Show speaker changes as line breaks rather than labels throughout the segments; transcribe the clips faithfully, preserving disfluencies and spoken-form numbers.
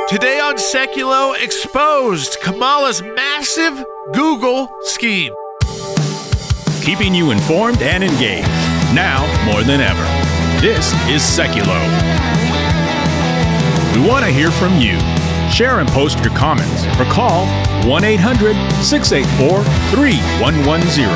Today on Seculo, exposed Kamala's massive Google scheme.
Keeping you informed and engaged, now more than ever. This is Seculo. We want to hear from you. Share and post your comments or call one eight hundred, six eight four, three one one zero.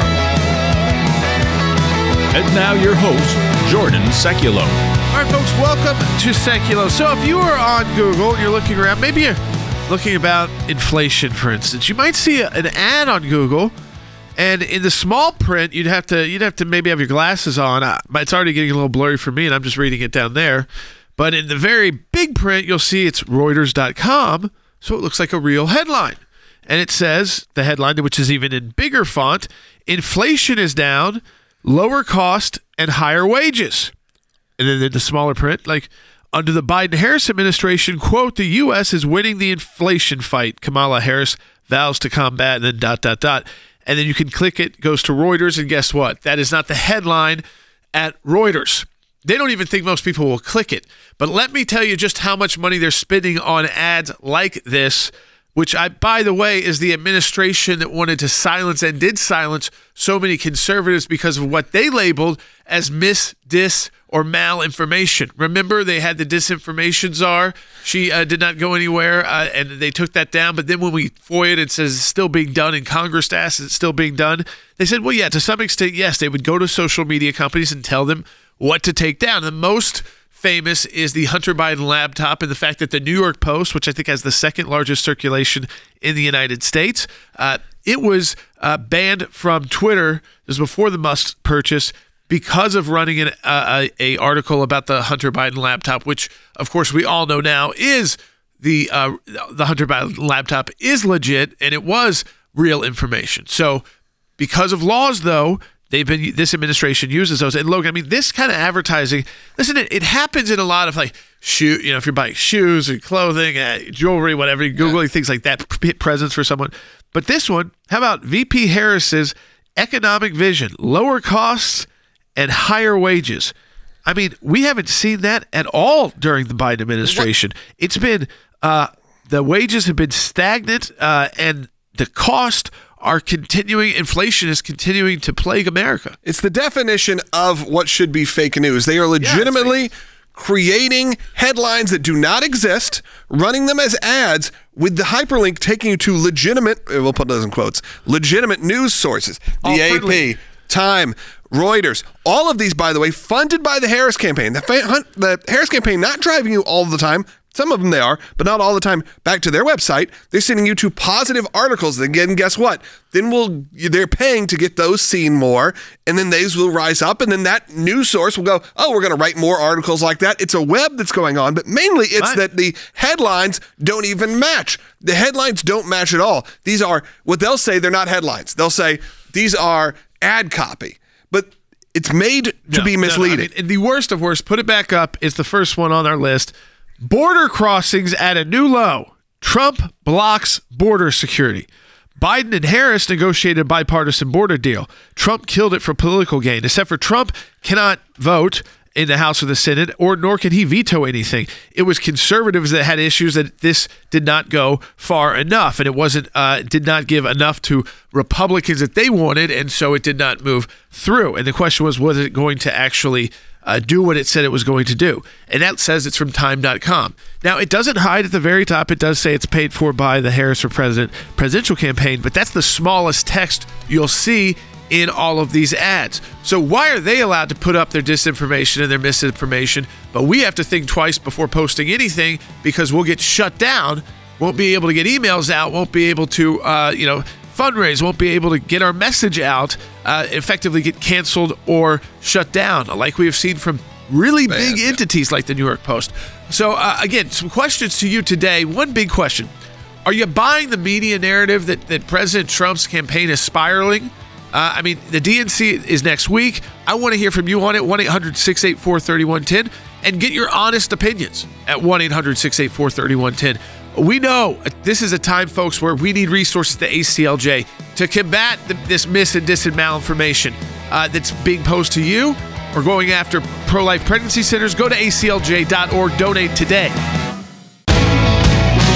And now your host, Jordan Seculo.
All right, folks, welcome to Seculo. So if you are on Google and you're looking around, maybe you're looking about inflation, for instance, you might see a, an ad on Google, and in the small print, you'd have to you'd have to maybe have your glasses on. Uh, It's already getting a little blurry for me, and I'm just reading it down there. But in the very big print, you'll see it's Reuters dot com, so it looks like a real headline. And it says, the headline, which is even in bigger font, inflation is down, lower cost, and higher wages. And then in the smaller print, like, under the Biden-Harris administration, quote, the U S is winning the inflation fight. Kamala Harris vows to combat, and then dot, dot, dot. And then you can click it, goes to Reuters, and guess what? That is not the headline at Reuters. They don't even think most people will click it. But let me tell you just how much money they're spending on ads like this, which, I, by the way, is the administration that wanted to silence and did silence so many conservatives because of what they labeled as mis, dis, or malinformation. Remember, they had the disinformation czar. She uh, did not go anywhere, uh, and they took that down. But then when we F O I A-ed, it says it's still being done, and Congress asked, is it still being done? They said, well, yeah, to some extent, yes. They would go to social media companies and tell them what to take down. The most famous is the Hunter Biden laptop, and the fact that the New York Post, which I think has the second largest circulation in the United States, uh, it was uh, banned from Twitter. This was before the Musk purchase, because of running an uh, a, a article about the Hunter Biden laptop, which, of course, we all know now is the uh, the Hunter Biden laptop is legit, and it was real information. So because of laws, though, they've been this administration uses those. And Logan, I mean, this kind of advertising, listen, it, it happens in a lot of like shoe, you know, if you're buying shoes or clothing, uh, jewelry, whatever, you're Googling yeah. things like that, p- presents for someone. But this one, how about V P Harris's economic vision, lower costs and higher wages? I mean, we haven't seen that at all during the Biden administration. What? It's been, uh, the wages have been stagnant, uh, and the cost are continuing. Inflation is continuing to plague America.
It's the definition of what should be fake news. They are legitimately yeah, creating headlines that do not exist, running them as ads with the hyperlink taking you to legitimate, we'll put those in quotes, legitimate news sources. The A P, Time, Reuters, all of these, by the way, funded by the Harris campaign. The, fa- the Harris campaign not driving you all the time. Some of them they are, but not all the time, back to their website. They're sending you to positive articles. Again, guess what? Then we'll they're paying to get those seen more, and then these will rise up, and then that news source will go, oh, we're going to write more articles like that. It's a web that's going on, but mainly it's right. that the headlines don't even match. The headlines don't match at all. These are, what they'll say, they're not headlines. They'll say, these are ad copy. But it's made to
no,
be misleading.
No, no. I mean, the worst of worst, put it back up. It's the first one on our list. Border crossings at a new low. Trump blocks border security. Biden and Harris negotiated a bipartisan border deal. Trump killed it for political gain. Except for Trump cannot vote in the House or the Senate, or nor can he veto anything. It was conservatives that had issues that this did not go far enough, and it wasn't uh, did not give enough to Republicans that they wanted, and so it did not move through. And the question was, was it going to actually Uh, do what it said it was going to do? And that says it's from time dot com. Now, it doesn't hide at the very top. It does say it's paid for by the Harris for President presidential campaign, but that's the smallest text you'll see in all of these ads. So why are they allowed to put up their disinformation and their misinformation, but we have to think twice before posting anything because we'll get shut down, won't be able to get emails out, won't be able to, uh, you know, fundraise, won't be able to get our message out, uh, effectively get canceled or shut down, like we have seen from really Bad, big yeah. entities like the New York Post. So uh, again, some questions to you today. One big question. Are you buying the media narrative that, that President Trump's campaign is spiraling? Uh, I mean, the D N C is next week. I want to hear from you on it, one eight hundred six eight four three one one zero, and get your honest opinions at one eight hundred six eight four three one one zero. We know this is a time, folks, where we need resources to A C L J to combat the, this mis and dis and malinformation uh, that's being posed to you or going after pro-life pregnancy centers. Go to A C L J dot org. Donate today.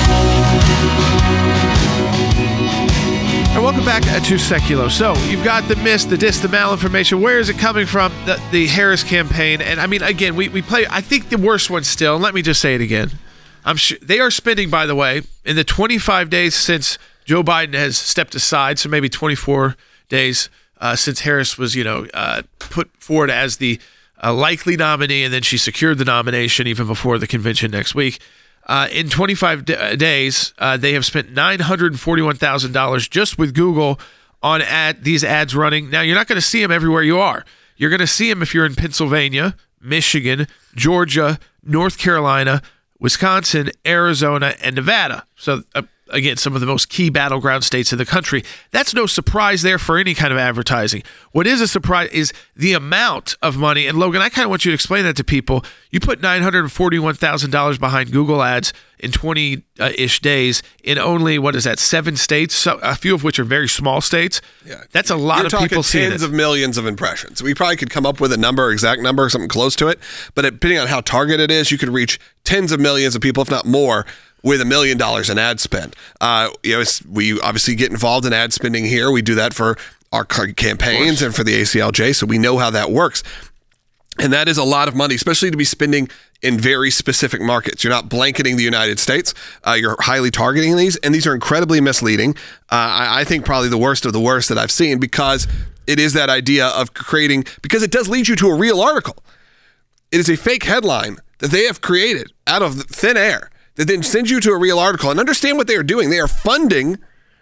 welcome back to Seculo. So you've got the myths, the dis, the malinformation. Where is it coming from? The, the Harris campaign. And I mean, again, we, we play, I think the worst one still, and let me just say it again. I'm sure they are spending, by the way, in the twenty-five days since Joe Biden has stepped aside, so maybe twenty-four days uh, since Harris was, you know, uh, put forward as the uh, likely nominee, and then she secured the nomination even before the convention next week. Uh, in twenty-five d- days, uh, they have spent nine hundred forty-one thousand dollars just with Google on ad these ads running. Now, you're not going to see them everywhere you are. You're going to see them if you're in Pennsylvania, Michigan, Georgia, North Carolina, Wisconsin, Arizona, and Nevada. So, uh, again, some of the most key battleground states in the country. That's no surprise there for any kind of advertising. What is a surprise is the amount of money. And Logan, I kind of want you to explain that to people. You put nine hundred forty-one thousand dollars behind Google ads in twenty-ish days in only, what is that, seven states, so, a few of which are very small states. Yeah. That's a lot
You're
of
talking
people seeing it.
tens of millions of impressions. We probably could come up with a number, exact number, something close to it. But depending on how targeted it is, you could reach tens of millions of people, if not more, with a million dollars in ad spend. Uh, you know, we obviously get involved in ad spending here. We do that for our campaigns and for the A C L J, so we know how that works. And that is a lot of money, especially to be spending in very specific markets. You're not blanketing the United States. Uh, you're highly targeting these, and these are incredibly misleading. Uh, I, I think probably the worst of the worst that I've seen, because it is that idea of creating, because it does lead you to a real article. It is a fake headline that they have created out of thin air that then sends you to a real article. And understand what they are doing. They are funding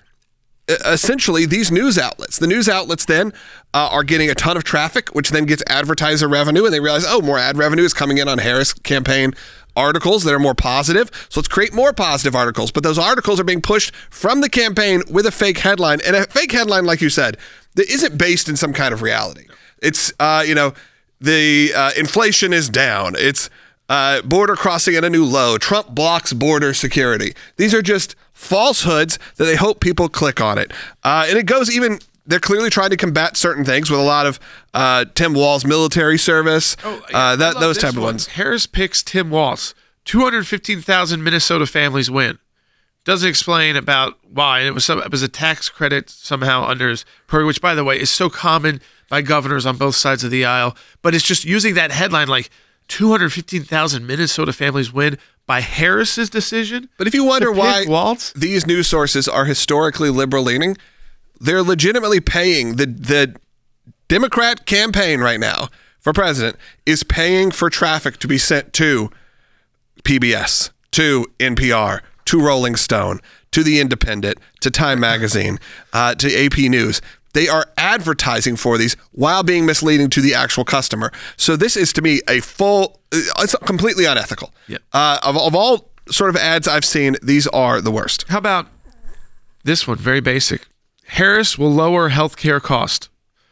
essentially these news outlets. The news outlets then uh, are getting a ton of traffic, which then gets advertiser revenue, and they realize, oh, more ad revenue is coming in on Harris campaign articles that are more positive. So let's create more positive articles. But those articles are being pushed from the campaign with a fake headline. And a fake headline, like you said, that isn't based in some kind of reality. It's, uh, you know, the uh, inflation is down. It's uh, border crossing at a new low. Trump blocks border security. These are just falsehoods that they hope people click on it. Uh, and it goes even, they're clearly trying to combat certain things with a lot of uh, Tim Walz military service,
oh, yeah,
uh, that those type of
one.
ones.
Harris picks Tim Walz. two hundred fifteen thousand Minnesota families win. Doesn't explain about why. It was some, it was a tax credit somehow under his program, which, by the way, is so common by governors on both sides of the aisle. But it's just using that headline like two hundred fifteen thousand Minnesota families win by Harris's decision.
But if you wonder why
Walz?
these news sources are historically liberal-leaning, they're legitimately paying the the Democrat campaign right now for president is paying for traffic to be sent to P B S, to N P R, to Rolling Stone, to The Independent, to Time Magazine, uh, to A P News. They are advertising for these while being misleading to the actual customer. So this is, to me, a full, it's completely unethical.
Yep.
Uh, of, of all sort of ads I've seen, these are the worst.
How about this one? Very basic. Harris will lower healthcare cost.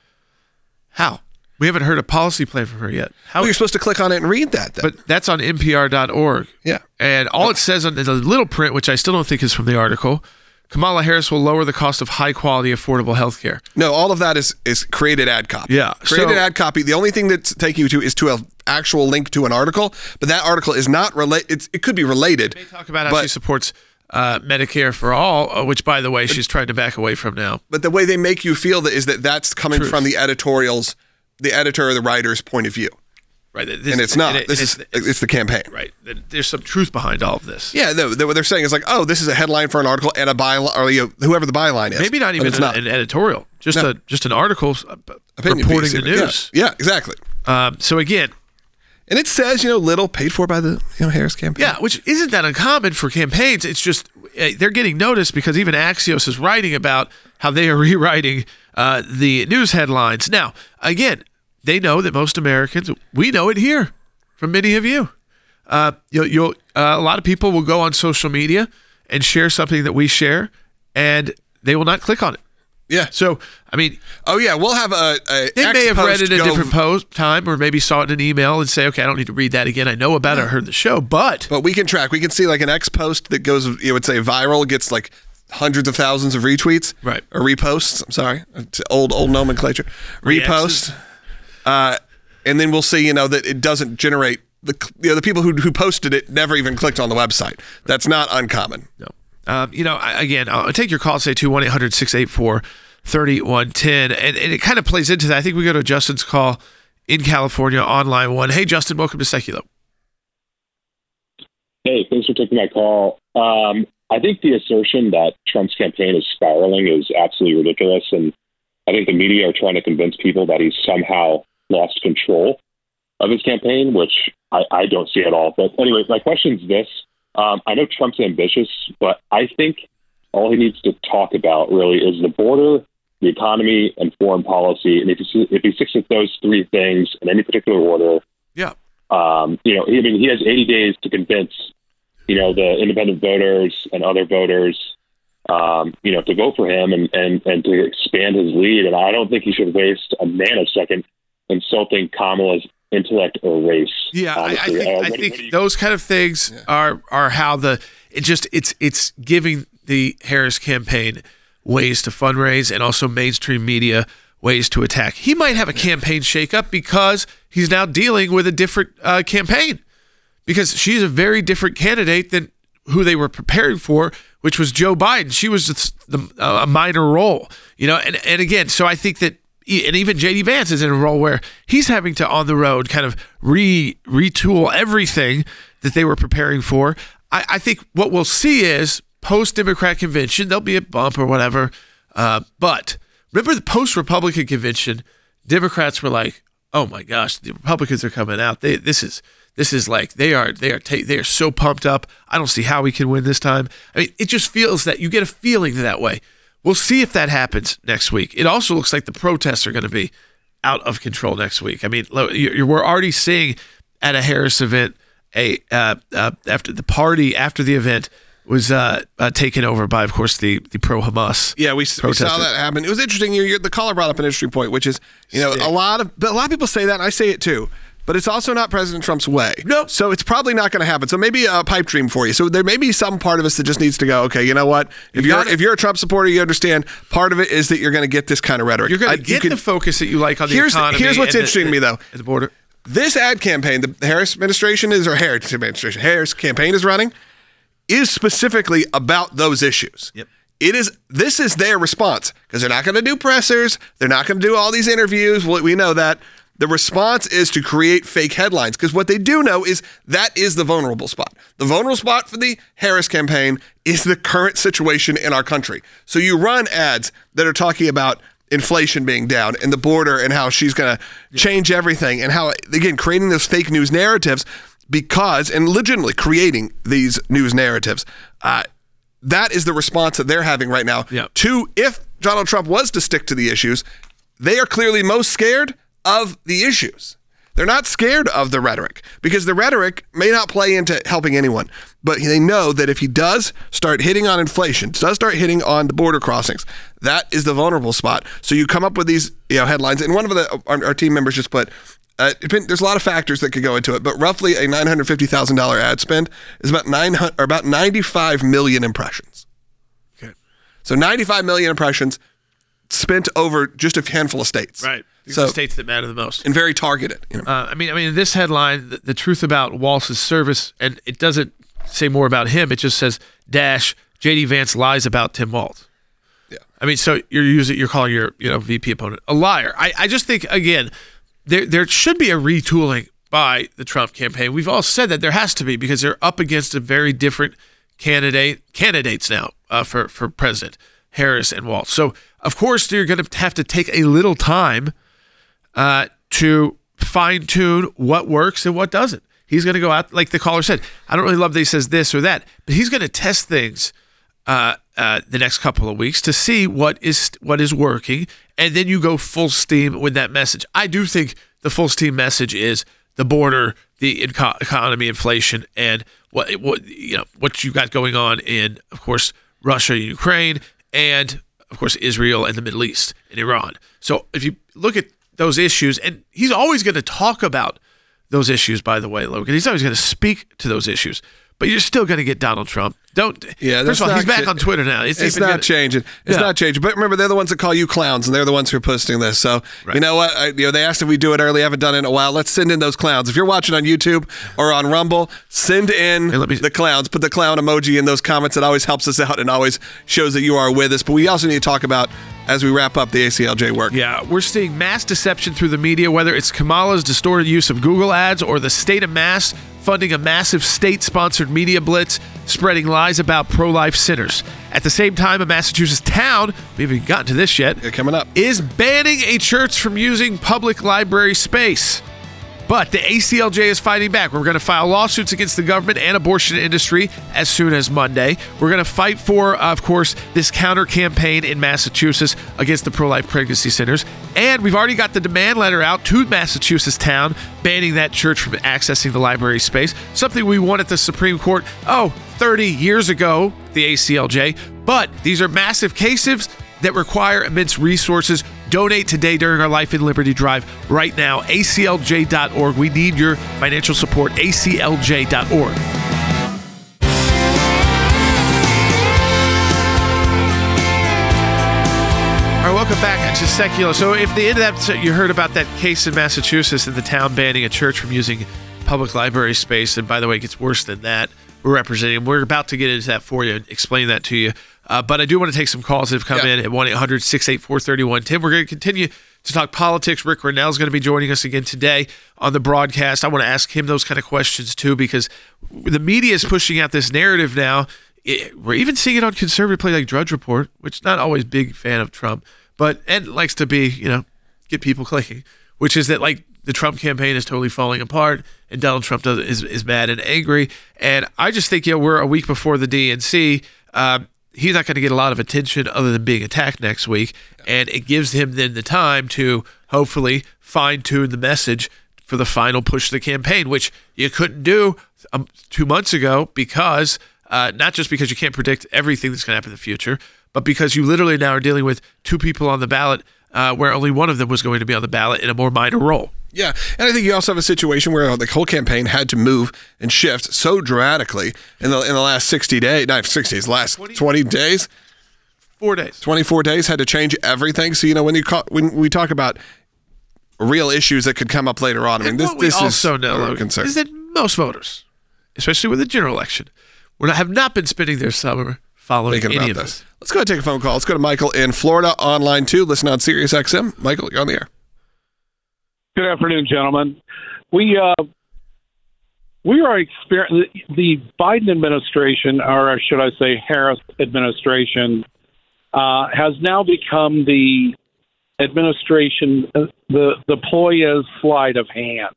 How? We haven't heard a policy plan from her yet. How?
Well, you're supposed to click on it and read that, then.
But that's on N P R dot org.
Yeah.
And all it says on the little print, which I still don't think is from the article, Kamala Harris will lower the cost of high-quality, affordable health care.
No, all of that is is created ad copy.
Yeah.
Created
so,
ad copy. The only thing that's taking you to is to an actual link to an article, but that article is not related. It could be related.
They talk about how
but,
she supports uh, Medicare for all, uh, which, by the way, she's trying to back away from now.
But the way they make you feel that is that that's coming
Truth.
from the editorials, the editor or the writer's point of view.
Right. This,
and it's not.
and it,
this
and
is
it's,
it's the campaign.
Right. There's some truth behind all of this.
Yeah. No, what they're saying is like, oh, this is a headline for an article and a byline, or you know, whoever the byline is.
Maybe not even an,
not.
an editorial. Just
No.
a just an article
Opinion
reporting
piece,
the
yeah.
news.
Yeah, exactly.
Um, so again,
and it says, you know, little paid for by the you know Harris campaign.
yeah, which isn't that uncommon for campaigns. It's just uh, they're getting noticed because even Axios is writing about how they are rewriting uh, the news headlines. Now, again, they know that most Americans, we know it here from many of you. Uh, you'll, you'll uh, a lot of people will go on social media and share something that we share, and they will not click on it.
Yeah.
So, I mean,
oh yeah, we'll have a. a
they
X
may have read
post
it a
go-
different post time, or maybe saw it in an email and say, okay, I don't need to read that again. I know about it. I heard the show, but
But we can track. We can see like an X post that goes, you would say viral, gets like hundreds of thousands of retweets,
Right.
or reposts. I'm sorry, it's old old nomenclature. Repost, uh, and then we'll see, you know, that it doesn't generate the you know the people who who posted it never even clicked on the website. That's not uncommon.
no. Um, you know, I, again, I'll take your call, say two one eight hundred six eight four three one one zero, and, and it kind of plays into that. I think we go to Justin's call in California on line one. Hey, Justin, welcome to Seculo.
Hey, thanks for taking my call. Um, I think the assertion that Trump's campaign is spiraling is absolutely ridiculous, and I think the media are trying to convince people that he's somehow lost control of his campaign, which I, I don't see at all. But anyway, my question is this. Um, I know Trump's ambitious, but I think all he needs to talk about really is the border, the economy, and foreign policy. And if he, if he sticks with those three things in any particular order,
yeah,
um, you know, I mean, he has eighty days to convince, you know, the independent voters and other voters, um, you know, to vote for him and, and, and to expand his lead. And I don't think he should waste a nanosecond insulting Kamala's intellect or race.
Yeah, I, I think, uh, I think you, those kind of things yeah. are are how the it just it's it's giving the Harris campaign ways to fundraise and also mainstream media ways to attack. He might have a campaign shakeup because he's now dealing with a different uh, campaign, because she's a very different candidate than who they were preparing for, which was Joe Biden. She was just the, uh, a minor role, you know. And and again, so I think that. And even J D Vance is in a role where he's having to, on the road, kind of re retool everything that they were preparing for. I, I think what we'll see is post-Democrat convention, there'll be a bump or whatever. Uh, but remember the post-Republican convention, Democrats were like, "Oh my gosh, the Republicans are coming out. They, this is this is like they are they are ta- they are so pumped up. I don't see how we can win this time." I mean, it just feels that you get a feeling that way. We'll see if that happens next week. It also looks like the protests are going to be out of control next week. I mean, you're, we're already seeing at a Harris event, a uh, uh, after the party after the event was uh, uh, taken over by, of course, the the pro-Hamas.
Yeah, we, we saw that happen. It was interesting. You, the caller brought up an interesting point, which is, you know, Stick. a lot of a lot of people say that, and I say it too. But it's also not President Trump's way.
No.
So it's probably not going to happen. So maybe a pipe dream for you. So there may be some part of us that just needs to go, okay, you know what? If you you're if you're a Trump supporter, you understand part of it is that you're going to get this kind of rhetoric.
You're going to get you can, the focus that you like on the
here's,
economy.
Here's what's interesting
the,
to me, though.
At the border.
This ad campaign, the Harris administration is, or Harris administration, Harris campaign is running, is specifically about those issues.
Yep.
It is. This is their response, because they're not going to do pressers. They're not going to do all these interviews. We, we know that. The response is to create fake headlines, because what they do know is that is the vulnerable spot. The vulnerable spot for the Harris campaign is the current situation in our country. So you run ads that are talking about inflation being down and the border and how she's going to change everything, and how, again, creating those fake news narratives because, and legitimately creating these news narratives. Uh, that is the response that they're having right now
yep.
to, if Donald Trump was to stick to the issues, they are clearly most scared of the issues. They're not scared of the rhetoric, because the rhetoric may not play into helping anyone, but they know that if he does start hitting on inflation, does start hitting on the border crossings, that is the vulnerable spot. So you come up with these, you know, headlines, and one of the our, our team members just put, uh, there's a lot of factors that could go into it, but roughly a nine hundred fifty thousand dollars ad spend is about nine hundred or about ninety-five million impressions.
Okay.
So ninety-five million impressions spent over just a handful of states.
Right.
So,
the states that matter the most.
And very targeted. You know?
uh, I mean, I mean, this headline, the, the truth about Walz's service, and it doesn't say more about him. It just says, dash, J D Vance lies about Tim Walz.
Yeah.
I mean, so you're using, you're calling your, you know, V P opponent a liar. I, I just think, again, there there should be a retooling by the Trump campaign. We've all said that there has to be, because they're up against a very different candidate candidates now uh, for, for president, Harris and Walz. So, of course, you're going to have to take a little time uh, to fine-tune what works and what doesn't. He's going to go out, like the caller said, I don't really love that he says this or that, but he's going to test things uh, uh, the next couple of weeks to see what is what is working, and then you go full steam with that message. I do think the full steam message is the border, the inco- economy, inflation, and what what you know what you got going on in, of course, Russia, Ukraine, and of course Israel and the Middle East and Iran. So if you look at those issues, and he's always going to talk about those issues, by the way, Logan. He's always going to speak to those issues. but you're still going to get Donald Trump. Don't.
Yeah,
first of all,
not
he's back
cha-
on Twitter now.
It's, it's not
gonna,
changing. It's
yeah.
not changing. But remember, they're the ones that call you clowns, and they're the ones who are posting this. So
right.
you know what? I, you know, they asked if we do it early. I haven't done it in a while. Let's send in those clowns. If you're watching on YouTube or on Rumble, send in
hey, let me,
the clowns. Put the clown emoji in those comments. It always helps us out and always shows that you are with us. But we also need to talk about, as we wrap up the A C L J work.
Yeah, we're seeing mass deception through the media, whether it's Kamala's distorted use of Google ads or the state of Mass funding a massive state-sponsored media blitz, spreading lies about pro-life sinners. At the same time, a Massachusetts town, we haven't even gotten to this yet,
Yeah, coming up.
is banning a church from using public library space. But the A C L J is fighting back. We're going to file lawsuits against the government and abortion industry as soon as Monday. We're going to fight for, of course, this counter campaign in Massachusetts against the pro-life pregnancy centers. And we've already got the demand letter out to Massachusetts town banning that church from accessing the library space, something we won at the Supreme Court, oh, thirty years ago, the A C L J. But these are massive cases that require immense resources. Donate today during our Life in Liberty Drive right now, A C L J dot org. We need your financial support, A C L J dot org. All right, welcome back to Secular. So if the end of that, you heard about that case in Massachusetts in the town banning a church from using public library space, and by the way, it gets worse than that. We're representing. We're about to get into that for you and explain that to you. Uh, but I do want to take some calls that have come
yeah.
in at one eight hundred six eight four three one one zero. We're going to continue to talk politics. Rick Renell is going to be joining us again today on the broadcast. I want to ask him those kind of questions too, because the media is pushing out this narrative now. It, we're even seeing it on conservative play like Drudge Report, which not always big fan of Trump, but and likes to be, you know, get people clicking, which is that like the Trump campaign is totally falling apart and Donald Trump does, is, is mad and angry. And I just think, you know, we're a week before the D N C. Um, he's not going to get a lot of attention other than being attacked next week. And it gives him then the time to hopefully fine tune the message for the final push of the campaign, which you couldn't do um, two months ago because uh, not just because you can't predict everything that's going to happen in the future, but because you literally now are dealing with two people on the ballot uh, where only one of them was going to be on the ballot in a more minor role.
Yeah, and I think you also have a situation where the whole campaign had to move and shift so dramatically in the in the last sixty days, not sixty days, last twenty days,
Four days,
twenty-four days, had to change everything. So you know when you call, when we talk about real issues that could come up later on, I mean
and
this
what we
this
also
is
know,
a
Logan,
concern.
is that most voters, especially with the general election, will not, have not been spending their summer following
Thinking
any
about
of
this.
this.
Let's go ahead and take a phone call. Let's go to Michael in Florida on line two. Listen on Sirius X M. Michael, you're on the air.
Good afternoon, gentlemen. We uh, we are experiencing the Biden administration, or should I say Harris administration, uh, has now become the administration, uh, the the ploy is sleight of hand,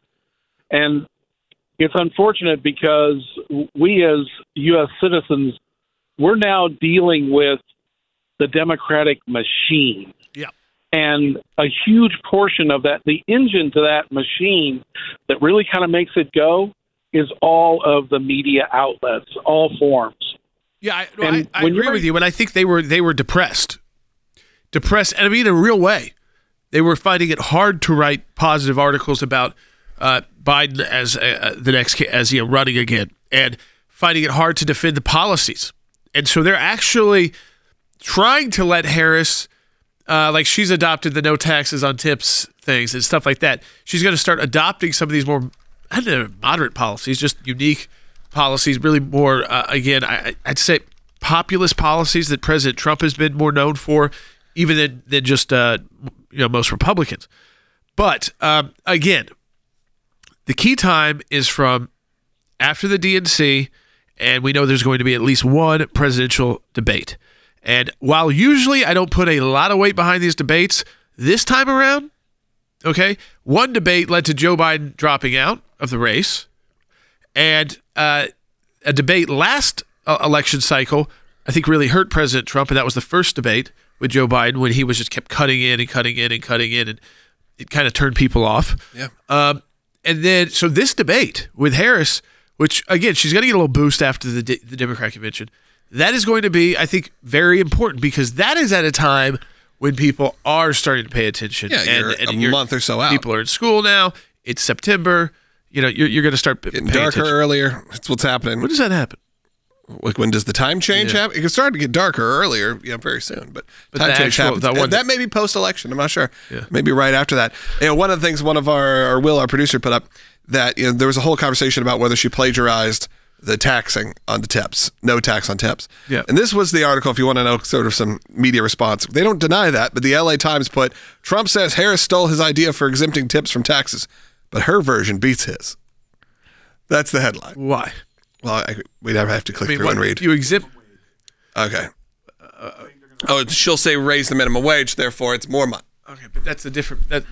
and it's unfortunate because we as U S citizens, we're now dealing with the Democratic machine.
Yeah.
And a huge portion of that, the engine to that machine that really kind of makes it go is all of the media outlets, all forms.
Yeah, I, no,
And
I, I
when
agree
you're-
with you, and I think they were they were depressed, depressed, and I mean in a real way. They were finding it hard to write positive articles about uh, Biden as uh, the next as you know, running again, and finding it hard to defend the policies. And so they're actually trying to let Harris, uh, like she's adopted the no taxes on tips things and stuff like that. She's going to start adopting some of these more, I don't know, moderate policies, just unique policies, really more, uh, again, I, I'd say populist policies that President Trump has been more known for, even than, than just uh, you know most Republicans. But um, again, the key time is from after the D N C, and we know there's going to be at least one presidential debate. And while usually I don't put a lot of weight behind these debates, this time around, okay, one debate led to Joe Biden dropping out of the race, and uh, a debate last uh, election cycle, I think, really hurt President Trump, and that was the first debate with Joe Biden when he was just kept cutting in and cutting in and cutting in, and it kind of turned people off.
Yeah.
Um, and then, so this debate with Harris, which, again, she's going to get a little boost after the, the Democrat convention, that is going to be, I think, very important because that is at a time when people are starting to pay attention.
Yeah,
and,
you're
and
a
you're,
month or so out.
People are in school now. It's September. you know, you're, you're going to start
Getting
paying
darker
attention.
earlier. That's what's happening.
When does that happen?
Like when does the time change
Yeah.
happen? It can start to get darker earlier, you know, very soon. But,
But
time
the
change
actual-
happens.
that
And
one-
that may be post-election. I'm not sure.
Yeah.
Maybe right after that. You know, one of the things one of our, or Will, our producer, put up that you know there was a whole conversation about whether she plagiarized the taxing on the tips, no tax on tips.
Yeah.
And this was the article. If you want to know sort of some media response, they don't deny that, but the L A Times put Trump says Harris stole his idea for exempting tips from taxes, but her version beats his. That's the headline.
Why?
Well, I, we'd have to click
I mean,
through
what,
and read.
you exempt.
Okay. Oh, she'll say raise the minimum wage, therefore it's more money.
Okay, but that's a different. That,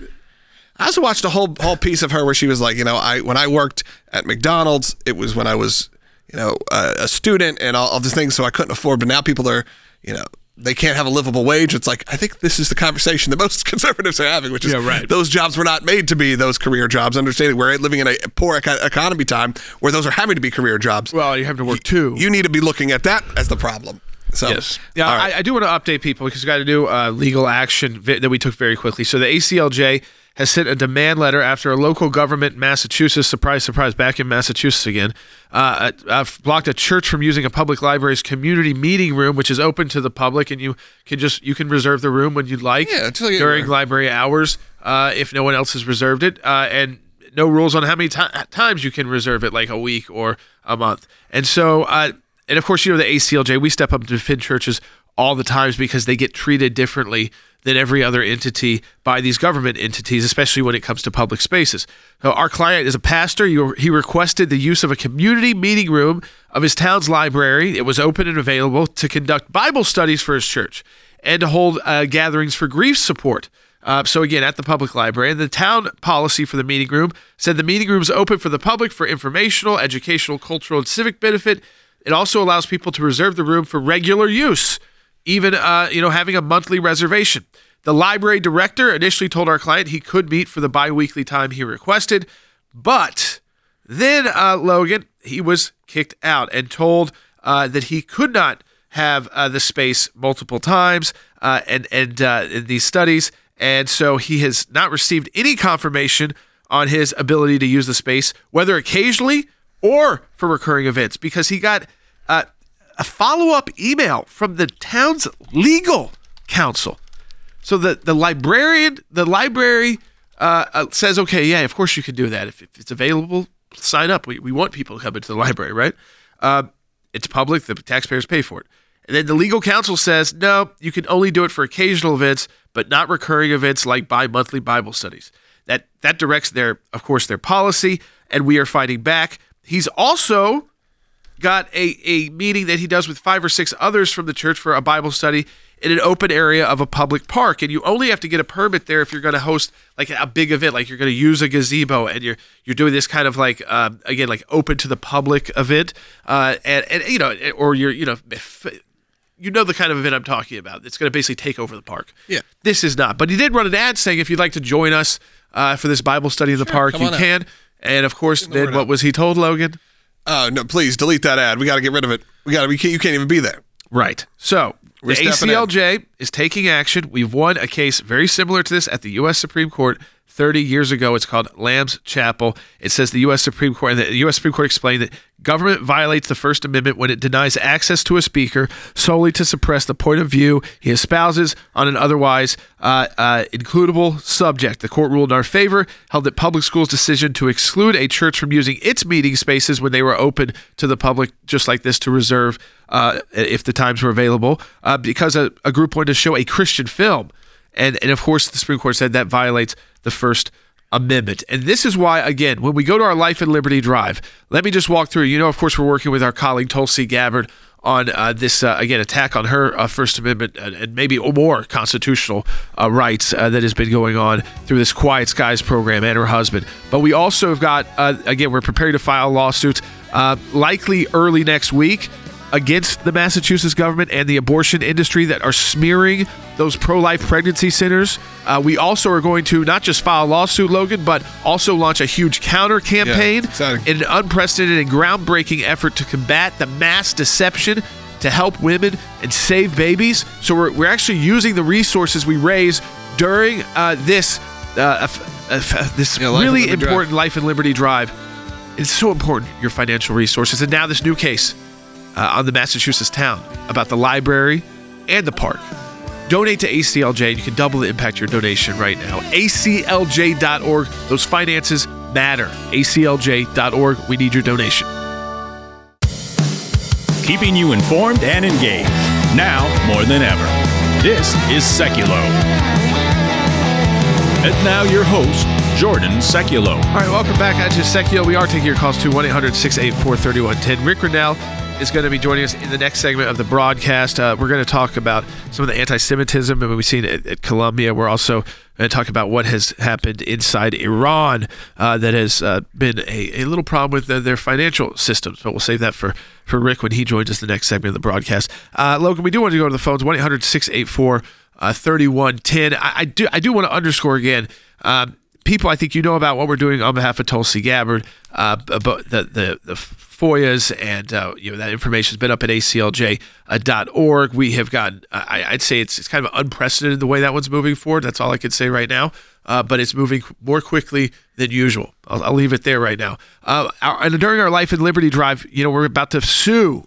I also watched a whole whole piece of her where she was like, you know, I when I worked at McDonald's, it was when I was, you know, uh, a student and all, all these things, so I couldn't afford. But now people are, you know, they can't have a livable wage. It's like I think this is the conversation that most conservatives are having, which is
Yeah, right.
those jobs were not made to be those career jobs. Understanding we're living in a poor eco- economy time where those are having to be career jobs.
well, you have to work too.
You need to be looking at that as the problem. So,
Yes. Yeah,
all right.
I, I do want to update people because we got to do uh, legal action vi- that we took very quickly. So the A C L J has sent a demand letter after a local government in Massachusetts, surprise, surprise, back in Massachusetts again, uh, uh, blocked a church from using a public library's community meeting room, which is open to the public, and you can just you can reserve the room when you'd like
Yeah, until you-
during library hours uh, if no one else has reserved it, uh, and no rules on how many ti times you can reserve it, like a week or a month. And so, uh, and of course, you know the A C L J, we step up to defend churches all the times because they get treated differently than every other entity by these government entities, especially when it comes to public spaces. So our client is a pastor. He requested the use of a community meeting room of his town's library. It was open and available to conduct Bible studies for his church and to hold uh, gatherings for grief support. Uh, so again, at the public library, and the town policy for the meeting room said the meeting room is open for the public for informational, educational, cultural, and civic benefit. It also allows people to reserve the room for regular use, even uh, you know having a monthly reservation. The library director initially told our client he could meet for the biweekly time he requested, but then uh, Logan, he was kicked out and told uh, that he could not have uh, the space multiple times uh, and and uh, in these studies, and so he has not received any confirmation on his ability to use the space, whether occasionally or for recurring events, because he got uh, a follow-up email from the town's legal counsel. So the, the librarian, the library uh, uh, says, okay, yeah, of course you can do that. If, if it's available, sign up. We, we want people to come into the library, right? Uh, it's public. The taxpayers pay for it. And then the legal counsel says, no, you can only do it for occasional events, but not recurring events like bi-monthly Bible studies. That that directs their, of course, their policy, and we are fighting back. He's also got a, a meeting that he does with five or six others from the church for a Bible study in an open area of a public park. And you only have to get a permit there if you're going to host like a big event, like you're going to use a gazebo and you're you're doing this kind of like, um, again, like open to the public event. Uh, and, and, you know, or you're, you know, you know the kind of event I'm talking about. It's going to basically take over the park.
Yeah.
This is not. But he did run an ad saying if you'd like to join us uh, for this Bible study in the park,
come
you
on out.
can. And of course,
the
then
word
what
out.
was he told, Logan?
Oh no! Please delete that ad. We got to get rid of it. We got to. We can't. You can't even be there.
Right. So
We're
the
stepping
A C L J is taking action. We've won a case very similar to this at the U S Supreme Court thirty years ago. It's called Lamb's Chapel. It says the U S Supreme Court, and the U S Supreme Court explained that government violates the First Amendment when it denies access to a speaker solely to suppress the point of view he espouses on an otherwise uh, uh, includable subject. The court ruled in our favor, held that public schools' decision to exclude a church from using its meeting spaces when they were open to the public, just like this, to reserve uh, if the times were available, uh, because a, a group wanted to show a Christian film. And, and of course, the Supreme Court said that violates the First Amendment. And this is why, again, when we go to our Life and Liberty Drive, let me just walk through. You know, of course, we're working with our colleague Tulsi Gabbard on uh, this, uh, again, attack on her uh, First Amendment and, and maybe more constitutional uh, rights uh, that has been going on through this Quiet Skies program and her husband. But we also have got, uh, again, we're preparing to file lawsuits uh, likely early next week against the Massachusetts government and the abortion industry that are smearing those pro-life pregnancy centers. Uh, we also are going to not just file a lawsuit, Logan, but also launch a huge counter campaign
Yeah, exciting.
in an unprecedented and groundbreaking effort to combat the mass deception to help women and save babies. So we're, we're actually using the resources we raise during uh, this uh, f- f- this
Yeah, Life and
really
Liberty
important Life and Liberty Drive It's so important, your financial resources. And now this new case uh, on the Massachusetts town about the library and the park. Donate to A C L J. You can double the impact of your donation right now. A C L J dot org. Those finances matter. A C L J dot org. We need your donation.
Keeping you informed and engaged. Now more than ever. This is Seculo. And now your host, Jordan Seculo.
All right, welcome back to Seculo. We are taking your calls to one eight hundred six eight four three one one zero. Rick Grenell is going to be joining us in the next segment of the broadcast. Uh, we're going to talk about some of the anti-Semitism that we've seen at, at Columbia. We're also going to talk about what has happened inside Iran uh, that has uh, been a, a little problem with the, their financial systems. But we'll save that for, for Rick when he joins us the next segment of the broadcast. Uh, Logan, we do want to go to the phones, one eight hundred six eight four three one one zero. I, I do I do want to underscore again, um, people, I think you know about what we're doing on behalf of Tulsi Gabbard, uh, about the, the, the F O I As, and uh, you know that information has been up at A C L J dot org. We have gotten, I, I'd say it's, it's kind of unprecedented the way that one's moving forward. That's all I could say right now, uh, but it's moving more quickly than usual. I'll, I'll leave it there right now. Uh, our, and during our Life and Liberty Drive, you know, we're about to sue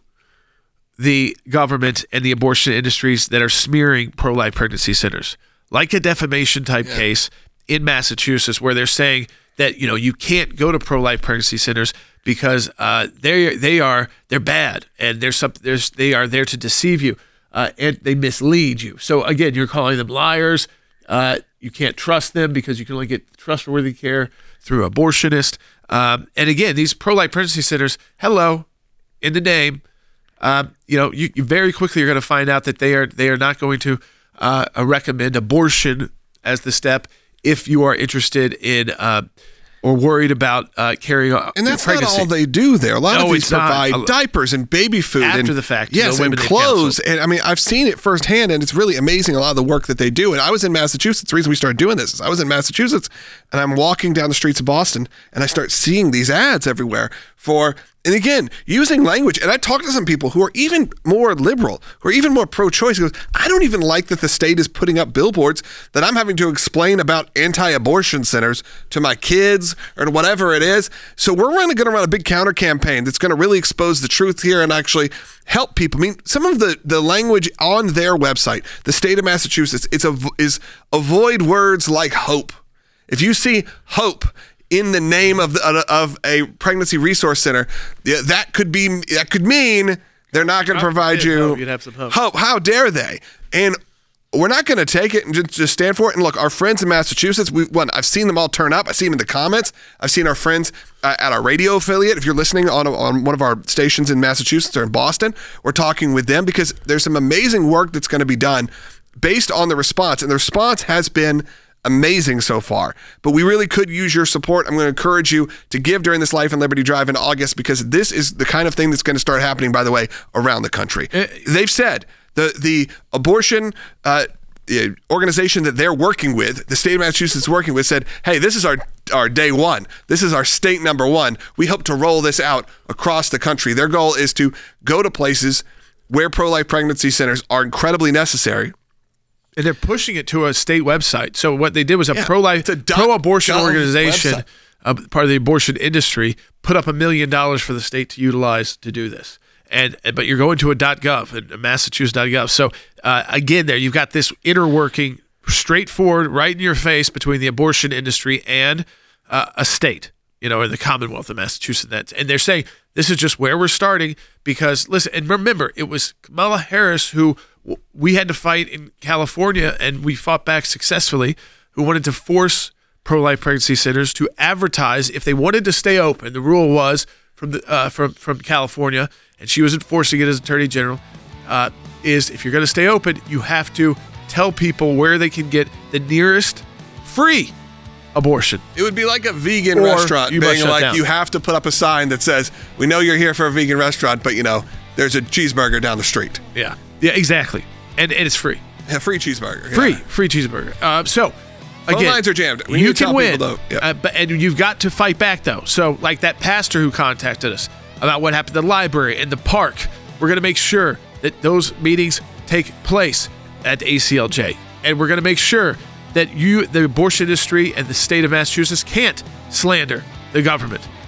the government and the abortion industries that are smearing pro-life pregnancy centers, like a defamation type yeah. case in Massachusetts, where they're saying that, you know, you can't go to pro-life pregnancy centers because uh, they they are they're bad and there's some there's they are there to deceive you uh, and they mislead you. So again, you're calling them liars. Uh, you can't trust them because you can only get trustworthy care through abortionists. Um, and again, these pro-life pregnancy centers, hello, in the name, um, you know, you, you very quickly are going to find out that they are they are not going to uh, recommend abortion as the step if you are interested in uh, or worried about uh, carrying on
and that's
pregnancy.
Not all they do there. A lot
no,
of these provide
not.
diapers and baby food
after
and,
the fact.
yes, and clothes. And I mean, I've seen it firsthand, and it's really amazing a lot of the work that they do. And I was in Massachusetts. The reason we started doing this is I was in Massachusetts, and I'm walking down the streets of Boston, and I start seeing these ads everywhere for. And again, using language, and I talk to some people who are even more liberal, who are even more pro-choice. Goes, I don't even like that the state is putting up billboards that I'm having to explain about anti-abortion centers to my kids or whatever it is. So we're really going to run a big counter campaign that's going to really expose the truth here and actually help people. I mean, some of the, the language on their website, the state of Massachusetts, it's a, is avoid words like hope. If you see hope in the name of the, of a pregnancy resource center, yeah, that could be that could mean they're not going to provide you
You'd have some hope.
hope. How dare they? And we're not going to take it and just, just stand for it. And look, our friends in Massachusetts, we one I've seen them all turn up. I see them in the comments. I've seen our friends uh, at our radio affiliate. If you're listening on on one of our stations in Massachusetts or in Boston, we're talking with them because there's some amazing work that's going to be done based on the response, and the response has been amazing so far, but we really could use your support. I'm going to encourage you to give during this Life and Liberty Drive in August, because this is the kind of thing that's going to start happening, by the way, around the country. Uh, They've said the the abortion uh, organization that they're working with, the state of Massachusetts is working with, said, hey, this is our, our day one. This is our state number one. We hope to roll this out across the country. Their goal is to go to places where pro-life pregnancy centers are incredibly necessary.
And they're pushing it to a state website. So what they did was a
yeah,
pro-life, pro-abortion organization, uh, part of the abortion industry, put up a million dollars for the state to utilize to do this. And but you're going to a .gov, and Massachusetts dot gov. So uh, again, there you've got this inner working, straightforward, right in your face between the abortion industry and uh, a state, you know, in the Commonwealth of Massachusetts. That's, and they're saying this is just where we're starting because listen, and remember, it was Kamala Harris who we had to fight in California, and we fought back successfully, who wanted to force pro-life pregnancy centers to advertise if they wanted to stay open. The rule was from the uh, from from California, and she was enforcing it as Attorney General, uh, is if you're going to stay open, you have to tell people where they can get the nearest free abortion.
It would be like a vegan
Or
restaurant
you must
being
shut
like,
down.
you have to put up a sign that says, we know you're here for a vegan restaurant, but you know, there's a cheeseburger down the street.
Yeah, yeah, exactly, and and it's free.
Yeah, free cheeseburger.
Free,
Yeah.
free cheeseburger. Uh, so,
Phone
again,
lines are jammed. We
you
need to
can
tell
win,
people, though. Yeah.
uh, but and you've got to fight back though. So, like that pastor who contacted us about what happened at the library and the park, we're going to make sure that those meetings take place at A C L J, and we're going to make sure that you, the abortion industry, and the state of Massachusetts can't slander the government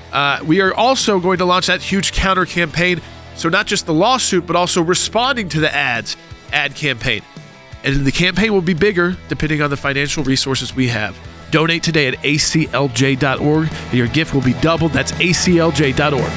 uh, we are also going to launch that huge counter campaign. So not just the lawsuit, but also responding to the ads ad campaign. And the campaign will be bigger depending on the financial resources we have. Donate today at A C L J dot org. And your gift will be doubled. That's A C L J dot org.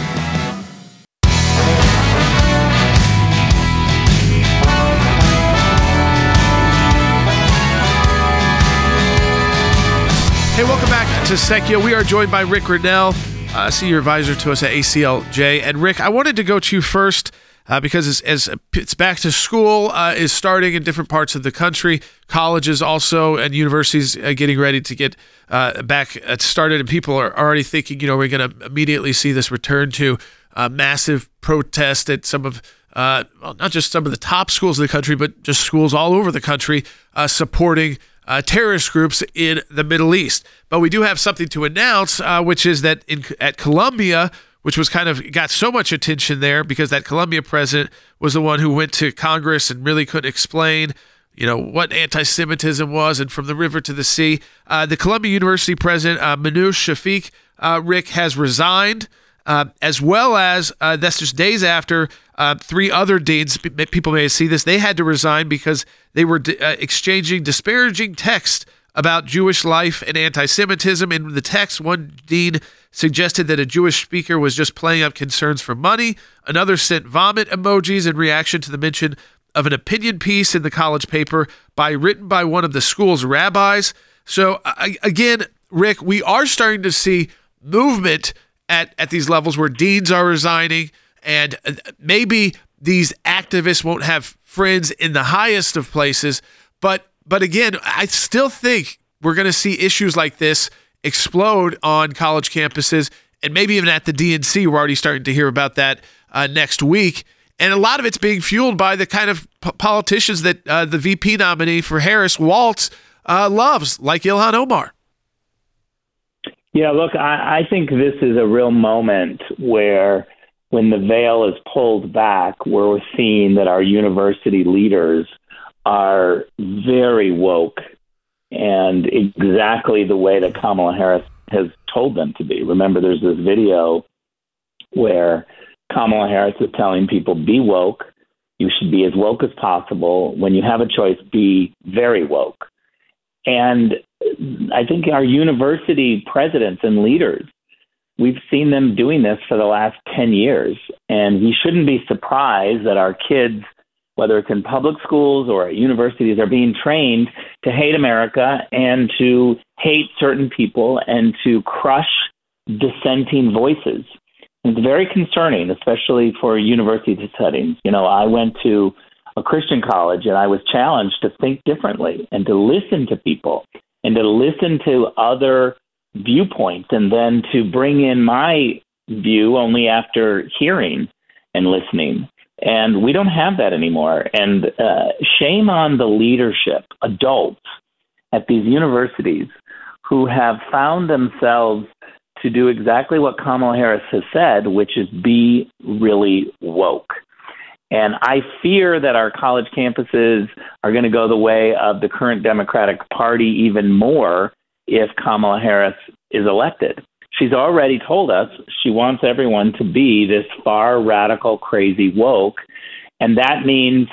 Hey, welcome back to Secchio. We are joined by Rick Grenell, uh, senior advisor to us at A C L J. And Rick, I wanted to go to you first uh, because as, as it's back to school uh, is starting in different parts of the country. Colleges also and universities uh, getting ready to get uh, back started. And people are already thinking, you know, we're going to immediately see this return to uh, massive protest at some of uh, well, not just some of the top schools in the country, but just schools all over the country uh, supporting Uh, terrorist groups in the Middle East. But we do have something to announce, uh, which is that in, at Columbia, which was kind of got so much attention there because that Columbia president was the one who went to Congress and really couldn't explain, you know, what anti-Semitism was and from the river to the sea. Uh, the Columbia University president, uh, Minouche Shafik, uh, Rick, has resigned, uh, as well as, uh, that's just days after, uh, three other deans, people may see this, they had to resign because they were uh, exchanging disparaging text about Jewish life and anti-Semitism. In the text, one dean suggested that a Jewish speaker was just playing up concerns for money. Another sent vomit emojis in reaction to the mention of an opinion piece in the college paper by written by one of the school's rabbis. So uh, again, Rick, we are starting to see movement at, at these levels where deans are resigning, and maybe these activists won't have friends in the highest of places. But but again, I still think we're going to see issues like this explode on college campuses, and maybe even at the D N C. We're already starting to hear about that uh, next week. And a lot of it's being fueled by the kind of p- politicians that uh, the V P nominee for Harris, Waltz, uh, loves, like Ilhan Omar.
Yeah, look, I, I think this is a real moment where when the veil is pulled back, where we're seeing that our university leaders are very woke and exactly the way that Kamala Harris has told them to be. Remember, there's this video where Kamala Harris is telling people, be woke. You should be as woke as possible. When you have a choice, be very woke. And I think our university presidents and leaders, we've seen them doing this for the last ten years. And we shouldn't be surprised that our kids, whether it's in public schools or at universities, are being trained to hate America and to hate certain people and to crush dissenting voices. It's very concerning, especially for university settings. You know, I went to a Christian college and I was challenged to think differently and to listen to people and to listen to other viewpoints and then to bring in my view only after hearing and listening. And we don't have that anymore. And uh, shame on the leadership, adults at these universities who have found themselves to do exactly what Kamala Harris has said, which is be really woke. And I fear that our college campuses are going to go the way of the current Democratic Party even more if Kamala Harris is elected. She's already told us she wants everyone to be this far radical, crazy woke. And that means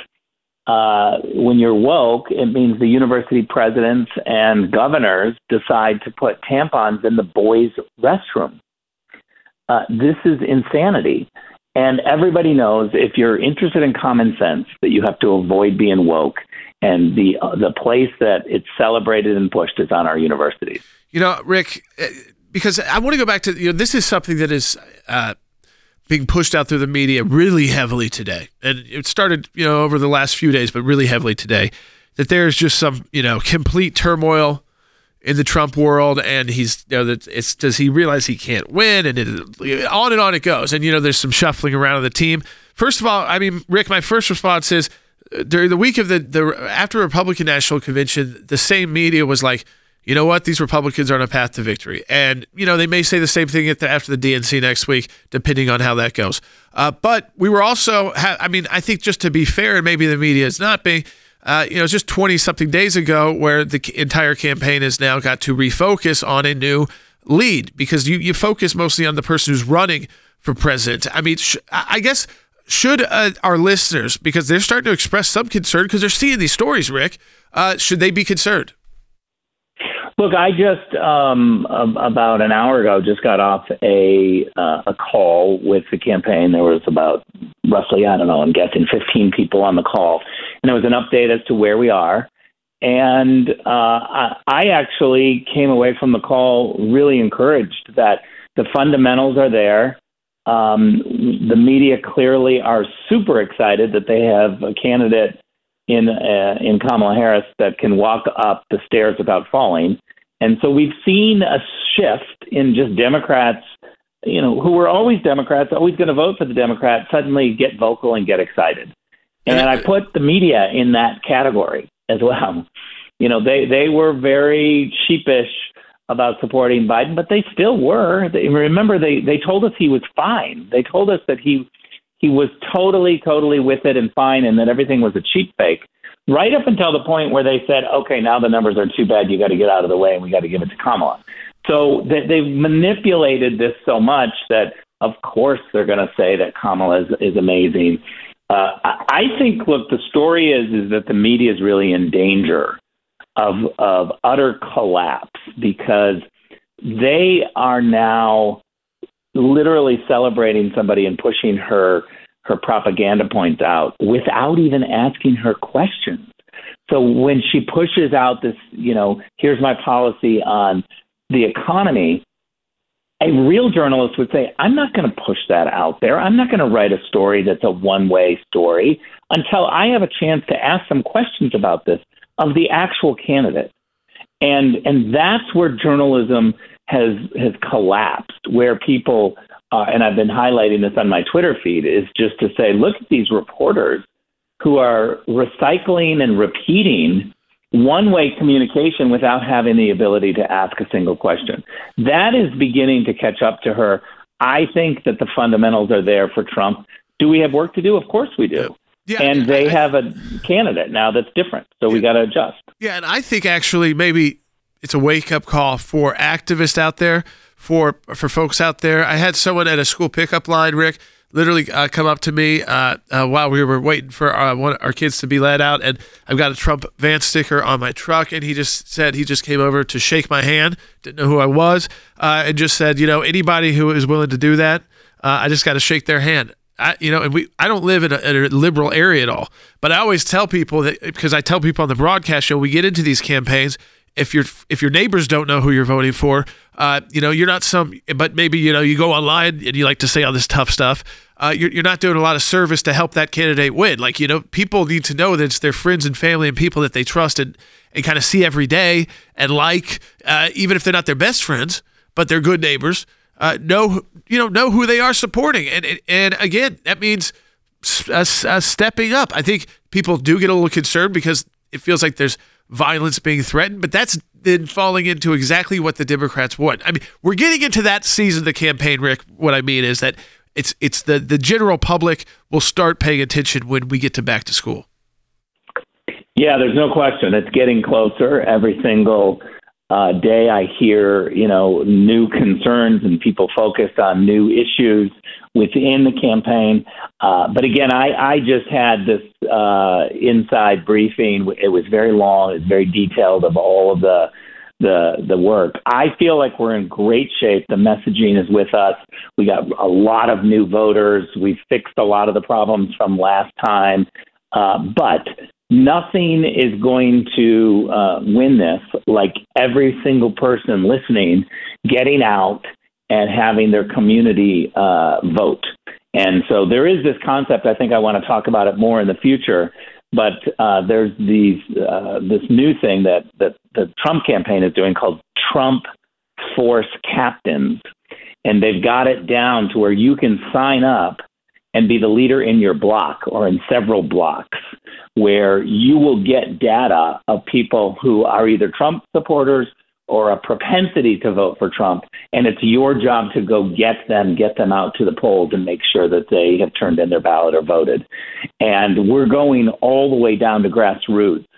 uh, when you're woke, it means the university presidents and governors decide to put tampons in the boys' restroom. Uh, this is insanity. And everybody knows if you're interested in common sense that you have to avoid being woke. And the uh, the place that it's celebrated and pushed is on our universities.
You know, Rick, because I want to go back to, you know, this is something that is uh, being pushed out through the media really heavily today. And it started, you know, over the last few days, but really heavily today, that there's just some, you know, complete turmoil in the Trump world. And he's, you know, that it's, does he realize he can't win? And it, on and on it goes. And, you know, there's some shuffling around of the team. First of all, I mean, Rick, my first response is during the week of the, the after Republican National Convention, the same media was like, you know what, these Republicans are on a path to victory. And, you know, they may say the same thing at the, after the D N C next week, depending on how that goes. Uh, but we were also, ha- I mean, I think just to be fair, and maybe the media is not being, uh, you know, just twenty-something days ago where the entire campaign has now got to refocus on a new lead because you, you focus mostly on the person who's running for president. I mean, sh- I guess should uh, our listeners, because they're starting to express some concern because they're seeing these stories, Rick, uh, should they be concerned?
Look, I just um, about an hour ago just got off a uh, a call with the campaign. There was about roughly, I don't know, I'm guessing fifteen people on the call, and it was an update as to where we are. And uh, I, I actually came away from the call really encouraged that the fundamentals are there. Um, the media clearly are super excited that they have a candidate in uh, in Kamala Harris that can walk up the stairs without falling. And so we've seen a shift in just Democrats, you know, who were always Democrats, always going to vote for the Democrat, suddenly get vocal and get excited. And I put the media in that category as well. You know, they, they were very sheepish about supporting Biden, but they still were. They, remember, they, they told us he was fine. They told us that he he was totally, totally with it and fine, and that everything was a cheap fake. Right up until the point where they said, okay, now the numbers are too bad, you got to get out of the way, and we got to give it to Kamala. So they, they've manipulated this so much that, of course, they're going to say that Kamala is, is amazing. Uh, I think, look, the story is is that the media is really in danger of of utter collapse because they are now literally celebrating somebody and pushing her her propaganda points out without even asking her questions. So when she pushes out this, you know, here's my policy on the economy, a real journalist would say, I'm not going to push that out there. I'm not going to write a story that's a one-way story until I have a chance to ask some questions about this of the actual candidate. And and that's where journalism has has collapsed, where people Uh, and I've been highlighting this on my Twitter feed, is just to say, look at these reporters who are recycling and repeating one-way communication without having the ability to ask a single question. That is beginning to catch up to her. I think that the fundamentals are there for Trump. Do we have work to do? Of course we do. Yeah, and they I, have a candidate now that's different, so yeah, we got to adjust.
Yeah, and I think actually maybe it's a wake-up call for activists out there, for for folks out there. I had someone at a school pickup line, Rick, literally uh, come up to me uh, uh, while we were waiting for our, one, our kids to be let out, and I've got a Trump Van sticker on my truck, and he just said he just came over to shake my hand, didn't know who I was, uh, and just said, you know, anybody who is willing to do that, uh, I just got to shake their hand. I, you know, and we I don't live in a, in a liberal area at all, but I always tell people that, because I tell people on the broadcast show, we get into these campaigns, if your if your neighbors don't know who you're voting for, uh, you know, you're not some, but maybe, you know, you go online and you like to say all this tough stuff, uh, you're, you're not doing a lot of service to help that candidate win. Like, you know, people need to know that it's their friends and family and people that they trust and, and kind of see every day and like, uh, even if they're not their best friends, but they're good neighbors, uh, know, you know, know who they are supporting. And, and, and again, that means uh, uh, stepping up. I think people do get a little concerned because it feels like there's violence being threatened, but that's then falling into exactly what the Democrats want. I mean, we're getting into that season of the campaign, Rick. What I mean is that it's it's the, the general public will start paying attention when we get to back to school.
Yeah, there's no question. It's getting closer. Every single uh, day I hear, you know, new concerns and people focused on new issues within the campaign. Uh, but again, I, I just had this uh, inside briefing. It was very long. It's very detailed of all of the, the the work. I feel like we're in great shape. The messaging is with us. We got a lot of new voters. We've fixed a lot of the problems from last time. Uh, but nothing is going to uh, win this like every single person listening, getting out and having their community uh, vote. And so there is this concept, I think I want to talk about it more in the future, but uh, there's these uh, this new thing that, that the Trump campaign is doing called Trump Force Captains. And they've got it down to where you can sign up and be the leader in your block or in several blocks, where you will get data of people who are either Trump supporters or a propensity to vote for Trump, and it's your job to go get them, get them out to the polls and make sure that they have turned in their ballot or voted. And we're going all the way down to grassroots.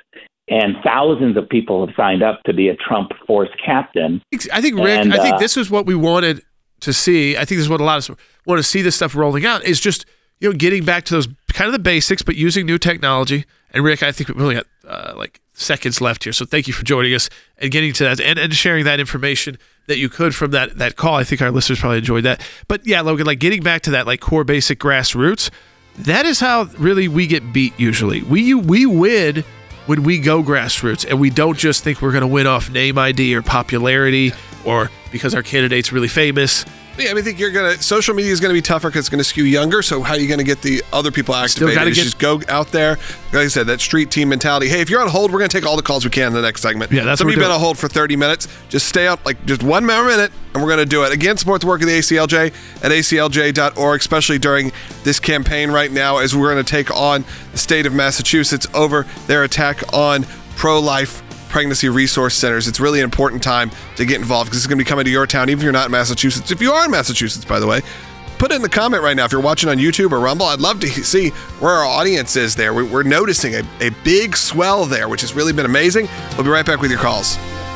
and thousands of people have signed up to be a Trump force captain.
I think, Rick,
and,
I think
uh,
this is what we wanted to see. I think this is what a lot of us want to see this stuff rolling out, is just, you know, getting back to those kind of the basics, but using new technology. And Rick, I think we really got uh, like seconds left here. So thank you for joining us and getting to that and, and sharing that information that you could from that, that call. I think our listeners probably enjoyed that. But yeah, Logan, like getting back to that like core basic grassroots, that is how really we get beat usually. We, we win when we go grassroots, and we don't just think we're going to win off name I D or popularity or because our candidate's really famous.
Yeah, I think you're gonna. Social media is gonna be tougher because it's gonna skew younger. So how are you gonna get the other people activated?
gotta
Is
get-
just go out there. Like I said, that street team mentality. Hey, if you're on hold, we're gonna take all the calls we can in the next segment.
Yeah, that's
Some
what
of
we're
you been
doing.
on hold for thirty minutes. Just stay up, like just one more minute, and we're gonna do it. Again, support the work of the A C L J at A C L J dot org, especially during this campaign right now, as we're gonna take on the state of Massachusetts over their attack on pro-life pregnancy resource centers. It's really an important time to get involved because it's going to be coming to your town, even if you're not in Massachusetts. If you are in Massachusetts, by the way, put it in the comment right now if you're watching on YouTube or Rumble. I'd love to see where our audience is there. We- We're noticing a, a big swell there, which has really been amazing. We'll be right back with your calls.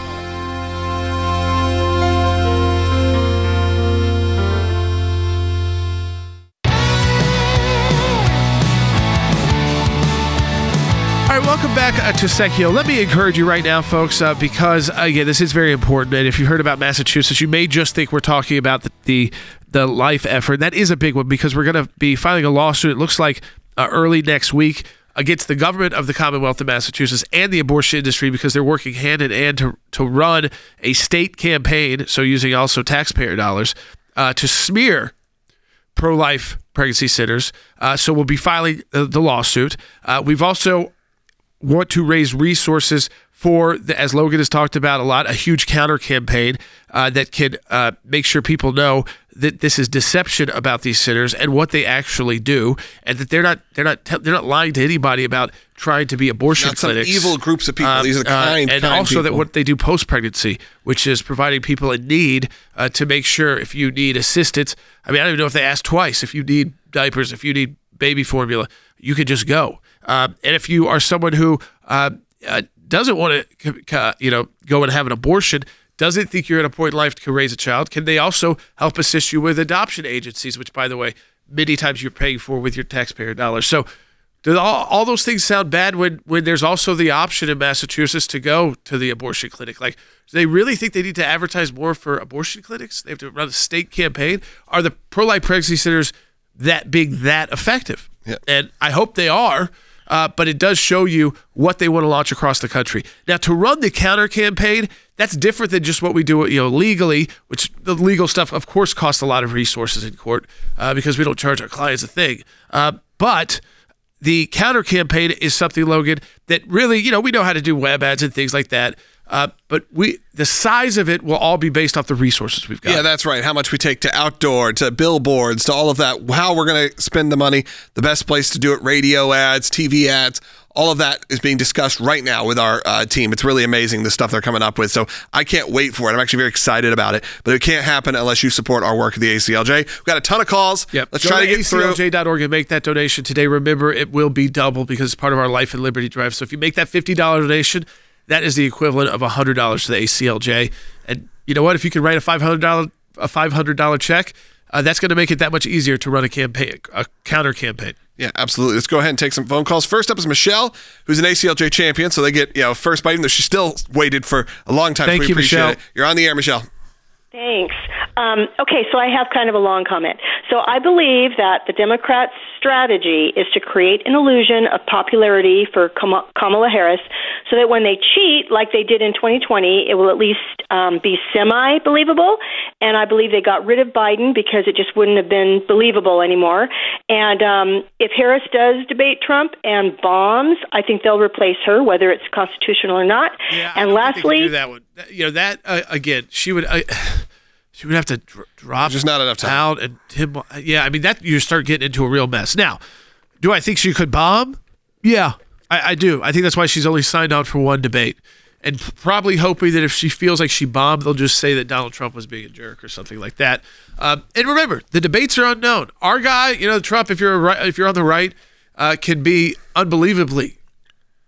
All right, welcome back uh, to Secchio. Let me encourage you right now, folks, uh, because, again, this is very important. And if you heard about Massachusetts, you may just think we're talking about the the, the life effort. That is a big one because we're going to be filing a lawsuit, it looks like uh, early next week, against the government of the Commonwealth of Massachusetts and the abortion industry because they're working hand in hand to, to run a state campaign, so using also taxpayer dollars, uh, to smear pro-life pregnancy centers. Uh, so we'll be filing uh, the lawsuit. Uh, we've also want to raise resources for, the, as Logan has talked about a lot, a huge counter campaign uh, that can uh, make sure people know that this is deception about these centers and what they actually do, and that they're not they're not they're not lying to anybody about trying to be abortion
Not some
clinics.
evil groups of people.
Um,
These are the
uh,
kind,
and
kind
also that
people.
what they do post pregnancy, which is providing people in need uh, to make sure if you need assistance. I mean, I don't even know if they ask twice. If you need diapers, if you need baby formula, you can just go. Um, and if you are someone who uh, uh, doesn't want to, uh, you know, go and have an abortion, doesn't think you're at a point in life to raise a child, can they also help assist you with adoption agencies, which, by the way, many times you're paying for with your taxpayer dollars. So do all, all those things sound bad when, when there's also the option in Massachusetts to go to the abortion clinic? Like, do they really think they need to advertise more for abortion clinics? They have to run a state campaign? Are the pro-life pregnancy centers that big, that effective?
Yeah.
And I hope they are. Uh, but it does show you what they want to launch across the country. Now, to run the counter campaign, that's different than just what we do, you know, legally, which the legal stuff, of course, costs a lot of resources in court uh, because we don't charge our clients a thing. Uh, but the counter campaign is something, Logan, that really, you know, we know how to do web ads and things like that. Uh, but we, the size of it will all be based off the resources we've got.
Yeah, that's right. How much we take to outdoor, to billboards, to all of that. How we're going to spend the money. The best place to do it, radio ads, T V ads. All of that is being discussed right now with our uh, team. It's really amazing the stuff they're coming up with. So I can't wait for it. I'm actually very excited about it. But it can't happen unless you support our work at the A C L J. We've got a ton of calls.
Yep.
Let's
Go
try to
to
get
A C L J
through.
dot org and make that donation today. Remember, it will be double because it's part of our Life and Liberty Drive. So if you make that fifty dollars donation, that is the equivalent of one hundred dollars to the A C L J. And you know what? If you can write a five hundred dollars a five hundred dollars check, uh, that's going to make it that much easier to run a campaign, a counter campaign.
Yeah, absolutely. Let's go ahead and take some phone calls. First up is Michelle, who's an A C L J champion. So they get, you know, first bite, even though she still waited for a long time.
Thank
so we
you,
appreciate
Michelle.
it. You're on the air, Michelle.
Thanks. Um, okay, so I have kind of a long comment. So I believe that the Democrats' strategy is to create an illusion of popularity for Kam- Kamala Harris so that when they cheat, like they did in twenty twenty, it will at least um, be semi-believable. And I believe they got rid of Biden because it just wouldn't have been believable anymore. And um, if Harris does debate Trump and bombs, I think they'll replace her, whether it's constitutional or not.
Yeah, I
and
don't think they
lastly,
can do that one. That- You know, that, uh, again, she would... Uh, She would have to dr- drop
Just not enough time.
out and him. Yeah, I mean that you start getting into a real mess. Now, do I think she could bomb? Yeah, I, I do. I think that's why she's only signed on for one debate, and probably hoping that if she feels like she bombed, they'll just say that Donald Trump was being a jerk or something like that. Um, and remember, the debates are unknown. Our guy, you know, Trump, if you're a right, if you're on the right, uh, can be unbelievably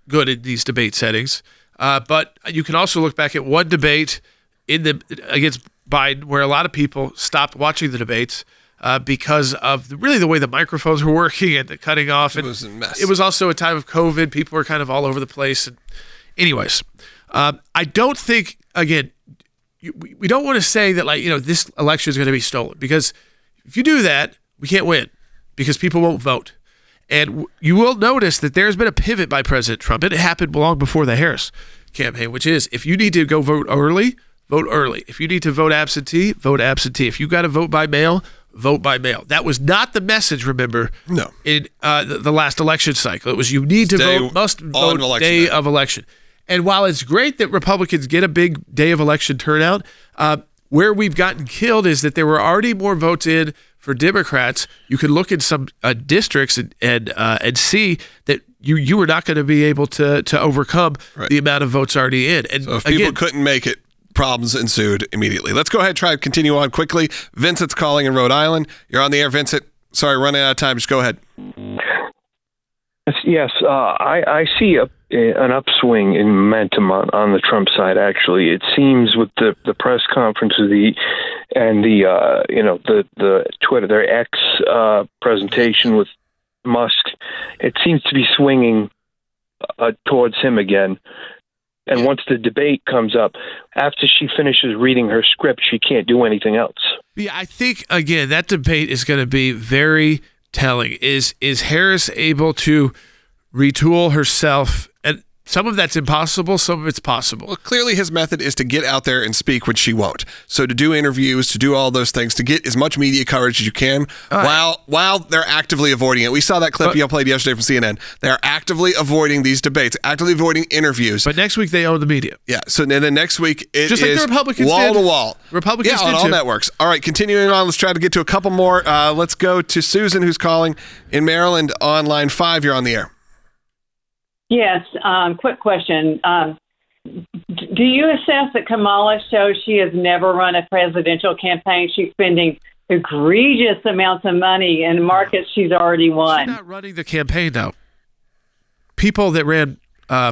good in these debate settings. Uh, but you can also look back at one debate in the against Biden where a lot of people stopped watching the debates uh, because of the, really the way the microphones were working and the cutting off. And
it was a mess.
It was also a time of COVID. People were kind of all over the place. And anyways, um, I don't think, again, you, we, we don't want to say that, like, you know, this election is going to be stolen, because if you do that, we can't win because people won't vote. And w- you will notice that there's been a pivot by President Trump. It happened long before the Harris campaign, which is, if you need to go vote early, vote early. If you need to vote absentee, vote absentee. If you got to vote by mail, vote by mail. That was not the message, remember,
no.
in uh, the, the last election cycle. It was you need to
Day
vote, must
on
vote
election
day
day.
of election. And while it's great that Republicans get a big day of election turnout, uh, where we've gotten killed is that there were already more votes in for Democrats. You could look at some uh, districts and and, uh, and see that you you were not going to be able to to overcome
Right.
the amount of votes already in. And
So if
again,
people couldn't make it, problems ensued immediately. Let's go ahead and try to continue on quickly. Vincent's calling in Rhode Island. You're on the air, Vincent. Sorry, running out of time. Just go ahead.
Yes, uh, I, I see a, an upswing in momentum on, on the Trump side. Actually, it seems with the, the press conference of the and the uh, you know the the Twitter their X uh, presentation with Musk, it seems to be swinging uh, towards him again. And once the debate comes up, after she finishes reading her script, she can't do anything else.
Yeah, I think, again, that debate is going to be very telling. Is is Harris able to retool herself? And some of that's impossible, some of it's possible.
Well, clearly his method is to get out there and speak, which she won't. So to do interviews, to do all those things, to get as much media coverage as you can,
All right.
while while they're actively avoiding it. We saw that clip
But-
you played yesterday from C N N. They're actively avoiding these debates, actively avoiding interviews.
But next week they own the media.
yeah. So then the next week it
Just like the
is
Republicans
wall
did.
to wall.
Republicans
yeah, on
did
all
too.
networks. All right, continuing on. Let's try to get to a couple more. Uh, let's go to Susan, who's calling in Maryland on line five. You're on the air.
Yes. Um, quick question. Um, d- do you assess that Kamala shows she has never run a presidential campaign? She's spending egregious amounts of money in markets she's already
She's
won.
not running the campaign now. People that ran uh,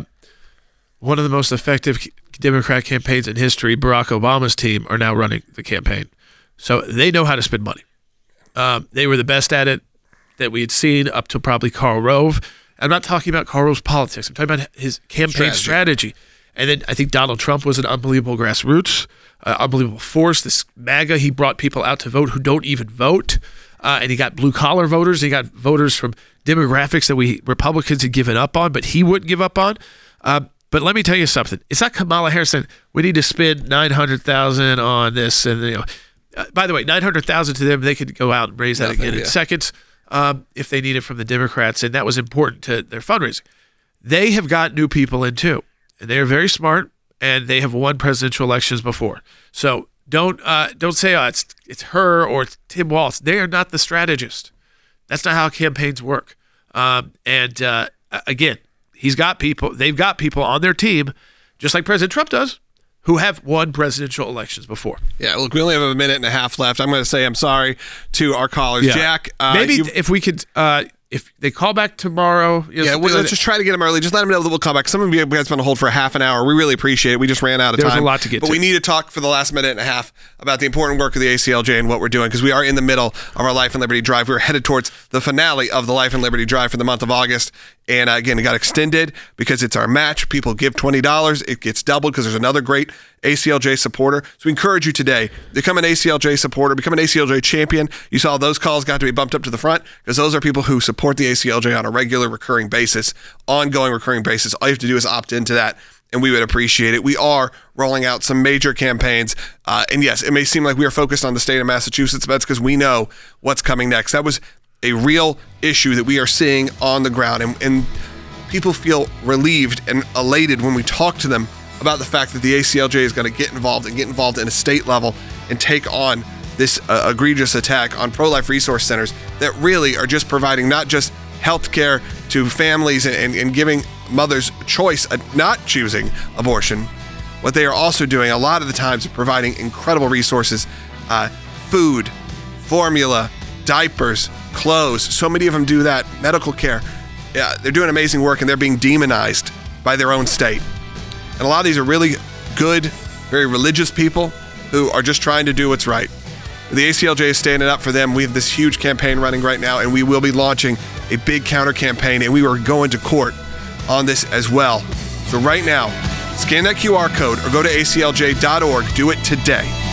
one of the most effective Democrat campaigns in history, Barack Obama's team, are now running the campaign. So they know how to spend money. Um, they were the best at it that we had seen up to probably Karl Rove. I'm not talking about Karl Rove's politics. I'm talking about his campaign
Strategy.
strategy. And then I think Donald Trump was an unbelievable grassroots, uh, unbelievable force. This MAGA, he brought people out to vote who don't even vote. Uh, and he got blue collar voters. He got voters from demographics that we Republicans had given up on, but he wouldn't give up on. Uh, but let me tell you something. It's not Kamala Harris saying we need to spend nine hundred thousand dollars on this. And, you know, uh, by the way, nine hundred thousand dollars to them, they could go out and raise that
Nothing,
again in
yeah.
seconds. Um, if they need it from the Democrats, and that was important to their fundraising. They have got new people in too, and they are very smart, and they have won presidential elections before. So don't uh, don't say oh, it's it's her or it's Tim Walz. They are not the strategist. That's not how campaigns work. Um, and uh, again, he's got people. They've got people on their team, just like President Trump does, who have won presidential elections before.
Yeah, look, we only have a minute and a half left. I'm going to say I'm sorry to our callers.
Yeah.
Jack, uh,
Maybe
you-
if we could, uh, if they call back tomorrow. You know,
yeah,
something
well,
like
let's
that.
just try to get them early. Just let them know that we'll call back. Some of you guys been on hold for half an hour. We really appreciate it. We just ran out of
There was
time.
a lot to get
But
to.
we need to talk for the last minute and a half about the important work of the A C L J and what we're doing, because we are in the middle of our Life and Liberty Drive. We're headed towards the finale of the Life and Liberty Drive for the month of August. And uh, again, it got extended because it's our match. People give twenty dollars. It gets doubled because there's another great A C L J supporter. So we encourage you today, become an A C L J supporter, become an A C L J champion. You saw those calls got to be bumped up to the front because those are people who support the A C L J on a regular, recurring basis, ongoing recurring basis. All you have to do is opt into that, and we would appreciate it. We are rolling out some major campaigns. Uh, and yes, it may seem like we are focused on the state of Massachusetts, but that's because we know what's coming next. That was a real issue that we are seeing on the ground. And, and people feel relieved and elated when we talk to them about the fact that the A C L J is going to get involved and get involved in a state level and take on this uh, egregious attack on pro-life resource centers that really are just providing not just health care to families and, and, and giving mothers choice of not choosing abortion. What they are also doing a lot of the times is providing incredible resources, uh, food, formula, diapers, clothes. So many of them do that. Medical care. Yeah, they're doing amazing work, and they're being demonized by their own state. And a lot of these are really good, very religious people who are just trying to do what's right. The A C L J is standing up for them. We have this huge campaign running right now, and we will be launching a big counter campaign, and we are going to court on this as well. So right now, scan that Q R code or go to A C L J dot org. Do it today.